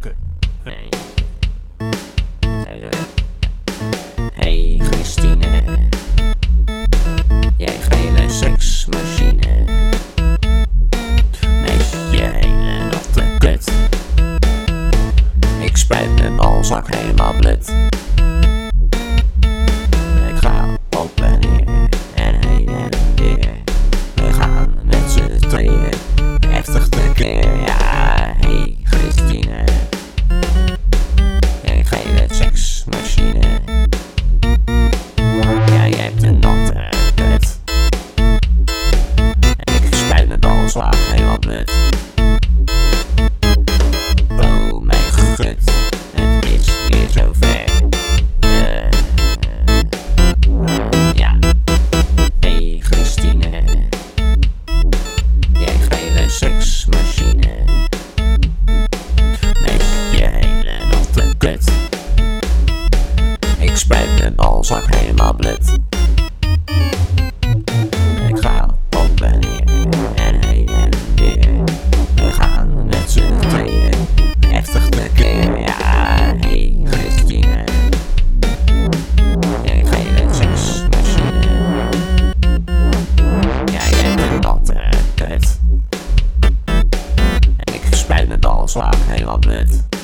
kut. Hey. Hey Christine, jij gele seksmachine, met je hele natte kut. Ik spuit mijn balzak helemaal blut. Ik ga op en neer en heen en weer. We gaan met z'n tweeën heftig tekeer. Ja, hey Christine, jij gele seksmachine. Ja, jij hebt een natte kut. En ik spuit mijn balslag helemaal blut. Oh mijn gut, het is weer zover. Ja, hey Christine, jij gele seksmachine, met je hele natte kut. Ik spuit mijn balzak helemaal blut. Ik ga op en neer en heen en weer. We gaan met z'n tweeën heftig tekeer. Ja, hey Christine, jij gele seksmachine. Ja, jij hebt een natte kut. En ik spuit mijn balslag helemaal blut.